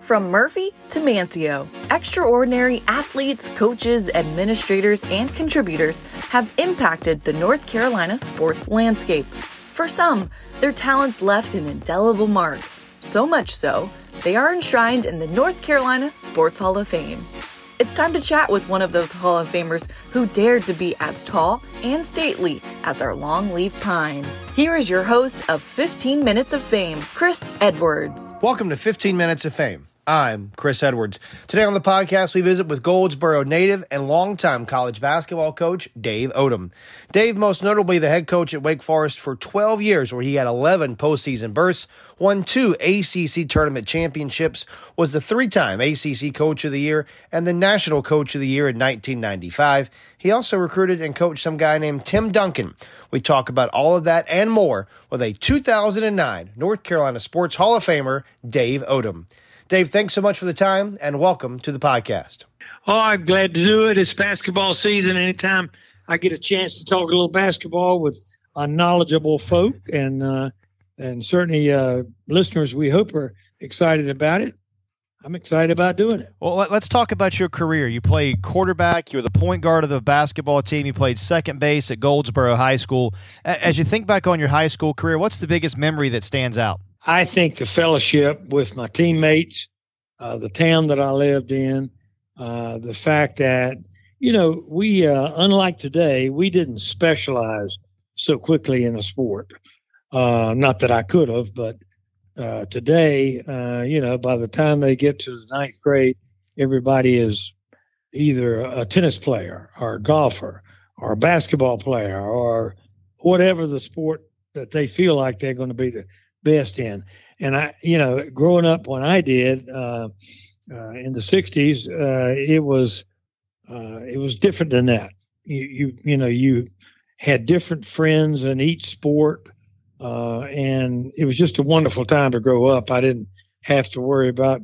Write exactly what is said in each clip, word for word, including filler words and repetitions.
From Murphy to Manteo, extraordinary athletes, coaches, administrators, and contributors have impacted the North Carolina sports landscape. For some, their talents left an indelible mark. So much so, they are enshrined in the North Carolina Sports Hall of Fame. It's time to chat with one of those Hall of Famers who dared to be as tall and stately as our longleaf pines. Here is your host of fifteen Minutes of Fame, Chris Edwards. Welcome to fifteen Minutes of Fame. I'm Chris Edwards. Today on the podcast, we visit with Goldsboro native and longtime college basketball coach Dave Odom. Dave, most notably the head coach at Wake Forest for twelve years, where he had eleven postseason berths, won two A C C tournament championships, was the three-time A C C Coach of the Year, and the National Coach of the Year in nineteen ninety-five. He also recruited and coached some guy named Tim Duncan. We talk about all of that and more with a two thousand nine North Carolina Sports Hall of Famer, Dave Odom. Dave, thanks so much for the time, and welcome to the podcast. Oh, I'm glad to do it. It's basketball season. Anytime I get a chance to talk a little basketball with uh, knowledgeable folk, and uh, and certainly uh, listeners we hope are excited about it, I'm excited about doing it. Well, let's talk about your career. You played quarterback. You were the point guard of the basketball team. You played second base at Goldsboro High School. As you think back on your high school career, what's the biggest memory that stands out? I think the fellowship with my teammates, uh, the town that I lived in, uh, the fact that, you know, we, uh, unlike today, we didn't specialize so quickly in a sport. Uh, not that I could have, but uh, today, uh, you know, by the time they get to the ninth grade, everybody is either a tennis player or a golfer or a basketball player or whatever the sport that they feel like they're going to be the best in. And I, you know, growing up when I did uh, uh, in the sixties, uh, it was uh, it was different than that. You, you you know you had different friends in each sport, uh, and it was just a wonderful time to grow up. I didn't have to worry about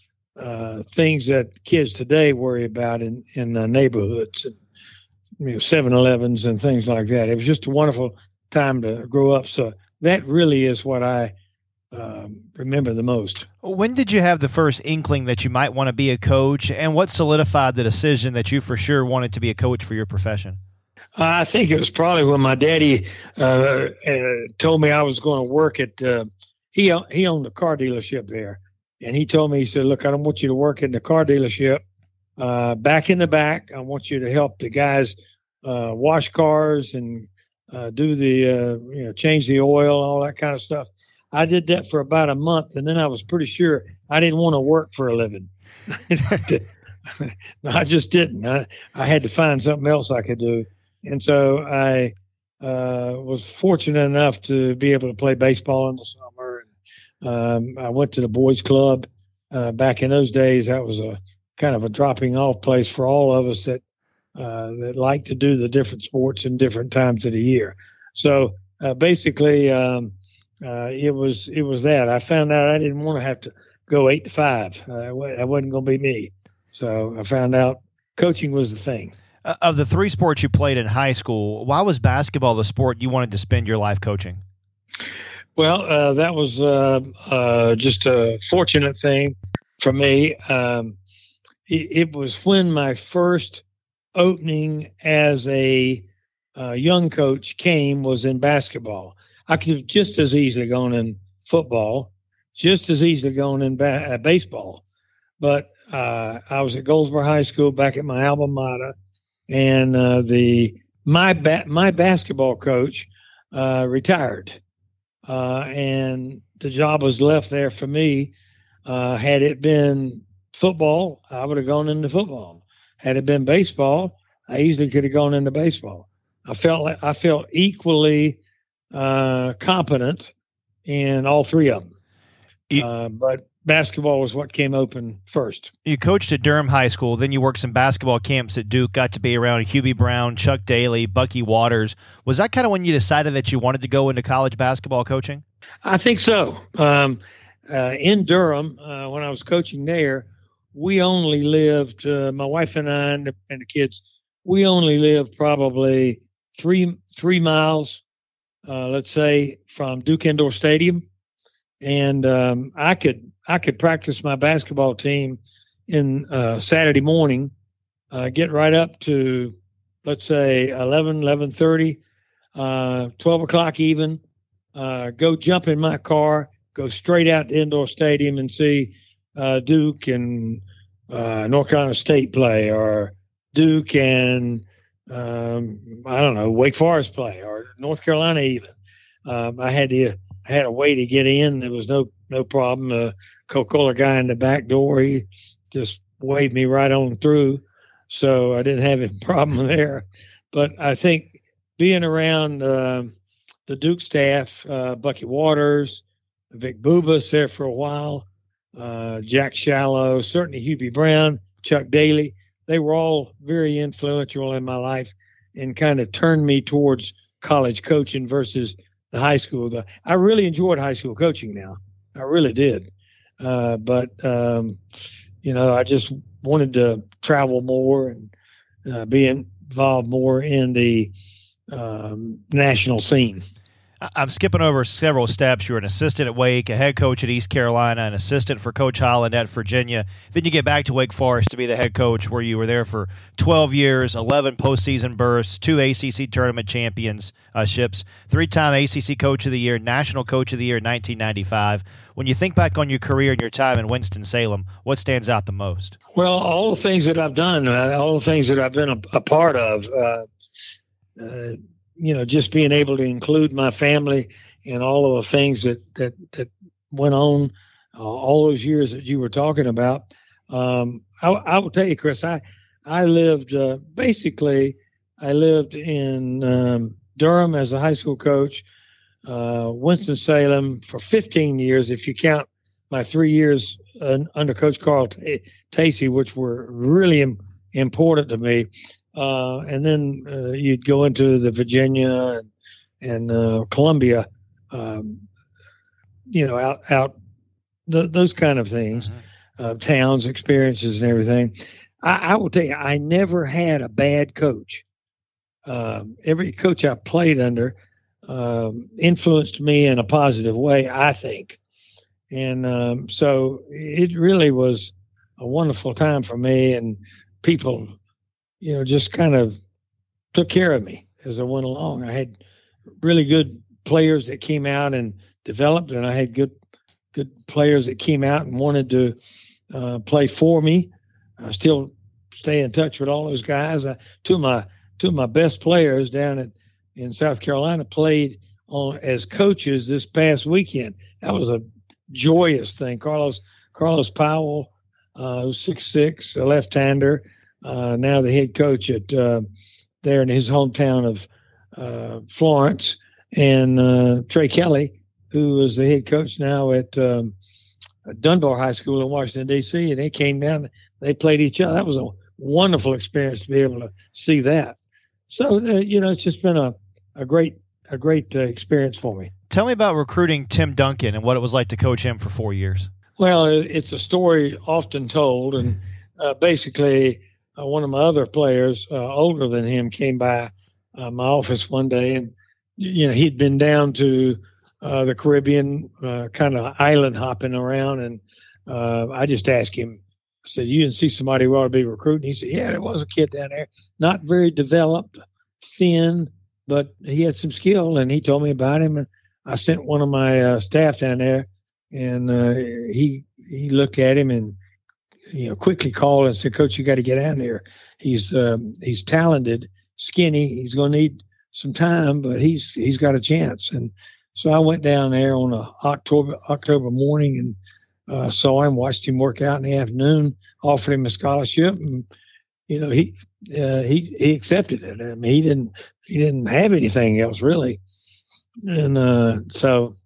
uh, things that kids today worry about in in uh, neighborhoods, and, you know, seven elevens and things like that. It was just a wonderful time to grow up. So that really is what I um, remember the most. When did you have the first inkling that you might want to be a coach, and what solidified the decision that you for sure wanted to be a coach for your profession? I think it was probably when my daddy uh, uh, told me I was going to work at uh, he he owned a car dealership there, and he told me, he said, "Look, I don't want you to work in the car dealership. Uh, back in the back, I want you to help the guys uh, wash cars and Uh, do the, uh, you know, change the oil, all that kind of stuff." I did that for about a month, and then I was pretty sure I didn't want to work for a living. I just didn't. I, I had to find something else I could do. And so I uh, was fortunate enough to be able to play baseball in the summer. Um, I went to the boys club. Uh, back in those days, that was a kind of a dropping off place for all of us that Uh, that like to do the different sports in different times of the year. So uh, basically, um, uh, it was it was that. I found out I didn't want to have to go eight to five. Uh, that wasn't going to be me. So I found out coaching was the thing. Uh, of the three sports you played in high school, why was basketball the sport you wanted to spend your life coaching? Well, uh, that was uh, uh, just a fortunate thing for me. Um, it, it was when my first opening as a uh, young coach came was in basketball. I could have just as easily gone in football, just as easily gone in ba- uh, baseball. But uh, I was at Goldsboro High School back at my alma mater, and uh, the my ba- my basketball coach uh, retired, uh, and the job was left there for me. Uh, had it been football, I would have gone into football. Had it been baseball, I easily could have gone into baseball. I felt like I felt equally uh, competent in all three of them. You, uh, but basketball was what came open first. You coached at Durham High School, then you worked some basketball camps at Duke, got to be around Hubie Brown, Chuck Daly, Bucky Waters. Was that kind of when you decided that you wanted to go into college basketball coaching? I think so. Um, uh, in Durham, uh, when I was coaching there, we only lived, uh, my wife and I and the, and the kids, we only lived probably three three miles, uh, let's say, from Duke Indoor Stadium. and um, I could I could practice my basketball team in uh, Saturday morning, uh, get right up to, let's say, eleven, eleven thirty, uh, twelve o'clock even, uh, go jump in my car, go straight out to Indoor Stadium and see uh, Duke and uh, North Carolina State play, or Duke and, um, I don't know, Wake Forest play, or North Carolina even. Um, I had to I had a way to get in. There was no no problem. The Coca-Cola guy in the back door, he just waved me right on through, so I didn't have any problem there. But I think being around uh, the Duke staff, uh, Bucky Waters, Vic Bubas there for a while, uh, Jack Shallow, certainly Hubie Brown, Chuck Daly, they were all very influential in my life and kind of turned me towards college coaching versus the high school. The, I really enjoyed high school coaching now. I really did. Uh, but, um, you know, I just wanted to travel more and uh, be involved more in the um, national scene. I'm skipping over several steps. You were an assistant at Wake, a head coach at East Carolina, an assistant for Coach Holland at Virginia. Then you get back to Wake Forest to be the head coach, where you were there for twelve years, eleven postseason berths, two A C C tournament championships, three-time A C C Coach of the Year, National Coach of the Year in nineteen ninety-five. When you think back on your career and your time in Winston-Salem, what stands out the most? Well, all the things that I've done, uh, all the things that I've been a, a part of, uh, uh, you know, just being able to include my family in all of the things that, that, that went on uh, all those years that you were talking about. Um, I, I will tell you, Chris, I, I lived, uh, basically, I lived in um, Durham as a high school coach, uh, Winston-Salem for fifteen years, if you count my three years uh, under Coach Carl T- Tacey, which were really im- important to me. Uh, and then uh, you'd go into the Virginia and, and uh, Columbia, um, you know, out, out th- those kind of things, mm-hmm. uh, towns, experiences, and everything. I, I will tell you, I never had a bad coach. Um, every coach I played under um, influenced me in a positive way, I think. And um, so it really was a wonderful time for me, and people, you know, just kind of took care of me as I went along. I had really good players that came out and developed, and I had good good players that came out and wanted to uh, play for me. I still stay in touch with all those guys. I, two of my two of my best players down at in South Carolina played on as coaches this past weekend. That was a joyous thing. Carlos Carlos Powell, uh, who's six six, a left-hander. Uh, now the head coach at uh, there in his hometown of uh, Florence, and uh, Trey Kelly, who is the head coach now at um, Dunbar High School in Washington, D C, and they came down, they played each other. That was a wonderful experience to be able to see that. So, uh, you know, it's just been a, a great a great uh, experience for me. Tell me about recruiting Tim Duncan and what it was like to coach him for four years. Well, it's a story often told, and uh, basically uh, one of my other players, uh, older than him, came by uh, my office one day, and you know he'd been down to uh, the Caribbean, uh, kind of island hopping around, and uh, I just asked him, I said, "You didn't see somebody who ought to be recruiting?" He said, "Yeah, there was a kid down there, not very developed, thin, but he had some skill," and he told me about him. And I sent one of my uh, staff down there, and uh, he he looked at him and you know quickly called and said, "Coach, you got to get down there. He's um, he's talented, skinny. He's going to need some time, but he's he's got a chance." And so I went down there on a October October morning and uh, saw him, watched him work out in the afternoon, offered him a scholarship, and you know he uh, he he accepted it. I mean, he didn't he didn't have anything else really, and uh, so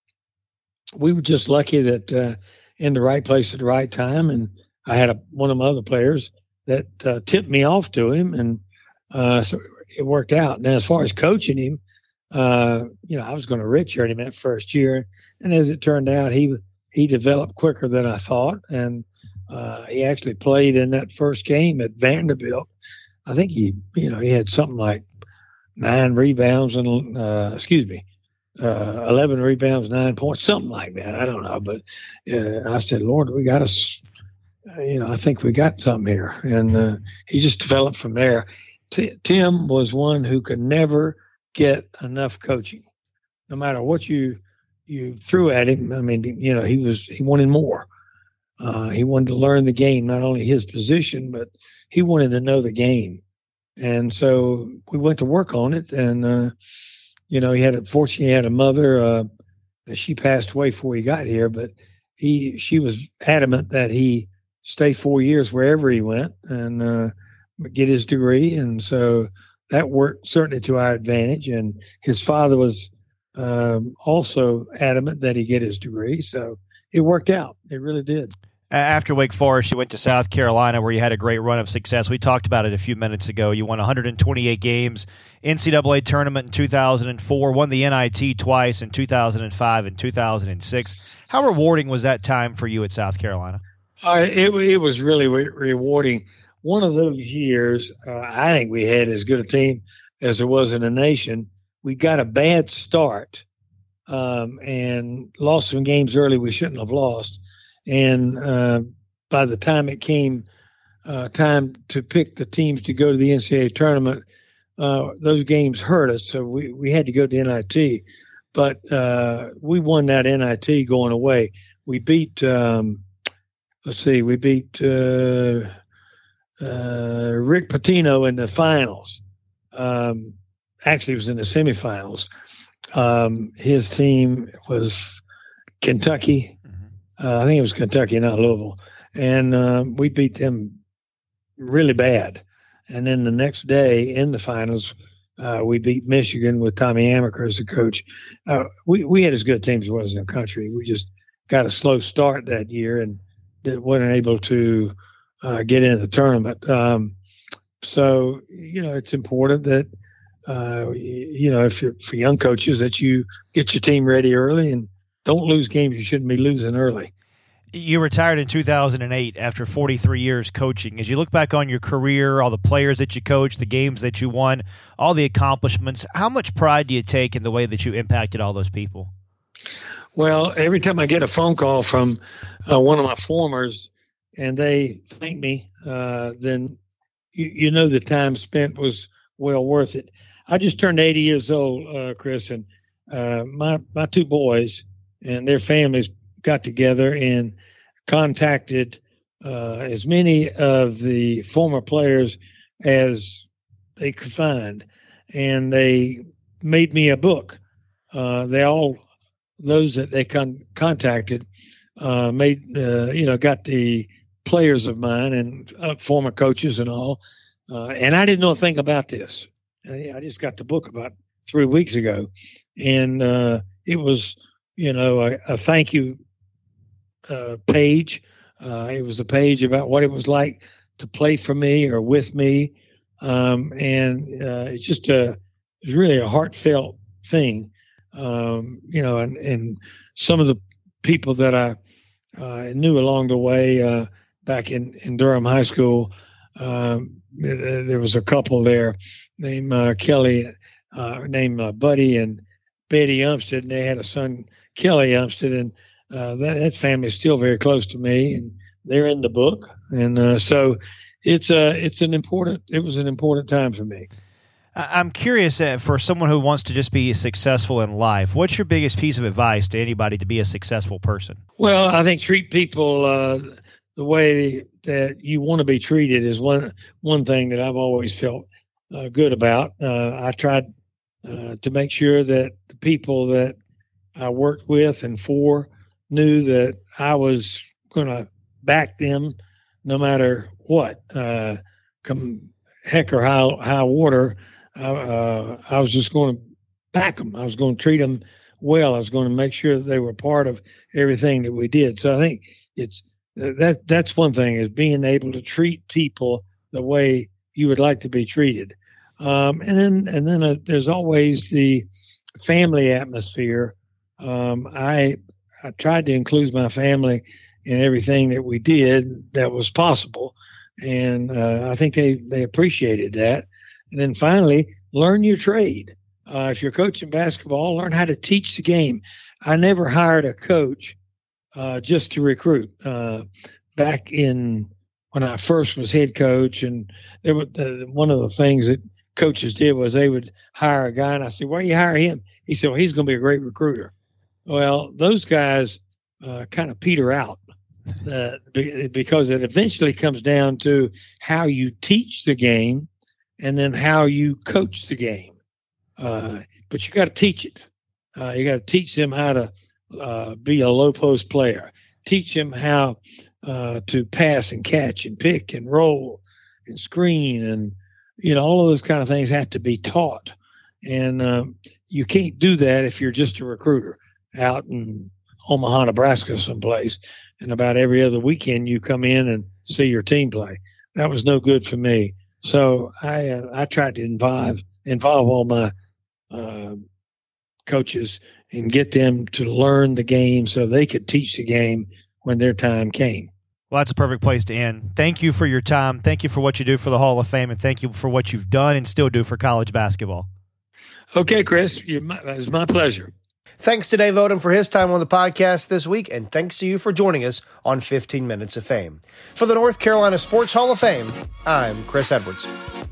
we were just lucky that uh, in the right place at the right time. And I had a, one of my other players that uh, tipped me off to him, and uh, so it worked out. Now, as far as coaching him, uh, you know, I was going to redshirt him that first year, and as it turned out, he he developed quicker than I thought, and uh, he actually played in that first game at Vanderbilt. I think he, you know, he had something like nine rebounds and, uh, excuse me, uh, eleven rebounds, nine points, something like that. I don't know, but uh, I said, Lord, we got us. You know, I think we got something here, and uh, he just developed from there. T- Tim was one who could never get enough coaching, no matter what you you threw at him. I mean, you know, he was he wanted more. Uh, he wanted to learn the game, not only his position, but he wanted to know the game. And so we went to work on it. And, uh, you know, he had, unfortunately, he had a mother. Uh, she passed away before he got here, but he, she was adamant that he stay four years wherever he went and uh, get his degree. And so that worked certainly to our advantage. And his father was um, also adamant that he get his degree. So it worked out. It really did. After Wake Forest, you went to South Carolina, where you had a great run of success. We talked about it a few minutes ago. You won one hundred twenty-eight games, N C double A tournament in two thousand four, won the N I T twice in two thousand five and two thousand six. How rewarding was that time for you at South Carolina? Uh, it, it was really re- rewarding. One of those years, uh, I think we had as good a team as there was in the nation. We got a bad start um, and lost some games early we shouldn't have lost. And uh, by the time it came uh, time to pick the teams to go to the N C double A tournament, uh, those games hurt us. So we, we had to go to N I T. But uh, we won that N I T going away. We beat, um, let's see, we beat uh, uh, Rick Pitino in the finals. Um, actually, it was in the semifinals. Um, his team was Kentucky. Uh, I think it was Kentucky, not Louisville. And uh, we beat them really bad. And then the next day in the finals, uh, we beat Michigan with Tommy Amaker as the coach. Uh, we, we had as good teams as was in the country. We just got a slow start that year and wasn't able to uh, get into the tournament. Um, so, you know, it's important that, uh, you know, if you're, for young coaches, that you get your team ready early and don't lose games you shouldn't be losing early. You retired in two thousand eight after forty-three years coaching. As you look back on your career, all the players that you coached, the games that you won, all the accomplishments, how much pride do you take in the way that you impacted all those people? Well, every time I get a phone call from uh, one of my formers and they thank me, uh, then you, you know the time spent was well worth it. I just turned eighty years old, uh, Chris, and uh, my, my two boys and their families got together and contacted uh, as many of the former players as they could find. And they made me a book. Uh, they all, those that they con- contacted, uh, made, uh, you know, got the players of mine and uh, former coaches and all. Uh, and I didn't know a thing about this. I just got the book about three weeks ago. And uh, it was, you know, a, a thank you uh, page. Uh, it was a page about what it was like to play for me or with me. Um, and uh, it's just a, it's really a heartfelt thing. Um, you know, and, and some of the people that I uh, knew along the way uh, back in, in Durham High School, um, there was a couple there named uh, Kelly, uh, named uh, Buddy and Betty Umstead, and they had a son, Kelly Umstead, and uh, that, that family is still very close to me, and they're in the book. And uh, so it's a, it's an important, it was an important time for me. I'm curious, uh, for someone who wants to just be successful in life, what's your biggest piece of advice to anybody to be a successful person? Well, I think treat people uh, the way that you want to be treated is one, one thing that I've always felt uh, good about. Uh, I tried uh, to make sure that the people that I worked with and for knew that I was going to back them no matter what. Uh, come heck or high, high water, I, uh, I was just going to back them. I was going to treat them well. I was going to make sure that they were part of everything that we did. So I think it's that that's one thing, is being able to treat people the way you would like to be treated. Um, and then and then uh, there's always the family atmosphere. Um, I I tried to include my family in everything that we did that was possible, and uh, I think they they appreciated that. And then finally, learn your trade. Uh, if you're coaching basketball, learn how to teach the game. I never hired a coach uh, just to recruit. Uh, back in when I first was head coach, and there was, uh, one of the things that coaches did was they would hire a guy, and I said, "Why do you hire him?" He said, "Well, he's going to be a great recruiter." Well, those guys uh, kind of peter out uh, because it eventually comes down to how you teach the game and then how you coach the game. Uh, but you got to teach it. Uh, you got to teach them how to uh, be a low post player. Teach them how uh, to pass and catch and pick and roll and screen, and you know all of those kind of things have to be taught. And um, you can't do that if you're just a recruiter out in Omaha, Nebraska, someplace, and about every other weekend you come in and see your team play. That was no good for me. So I uh, I tried to involve involve all my uh, coaches and get them to learn the game so they could teach the game when their time came. Well, that's a perfect place to end. Thank you for your time. Thank you for what you do for the Hall of Fame, and thank you for what you've done and still do for college basketball. Okay, Chris, it was my pleasure. Thanks to Dave Odom for his time on the podcast this week, and thanks to you for joining us on fifteen minutes of Fame. For the North Carolina Sports Hall of Fame, I'm Chris Edwards.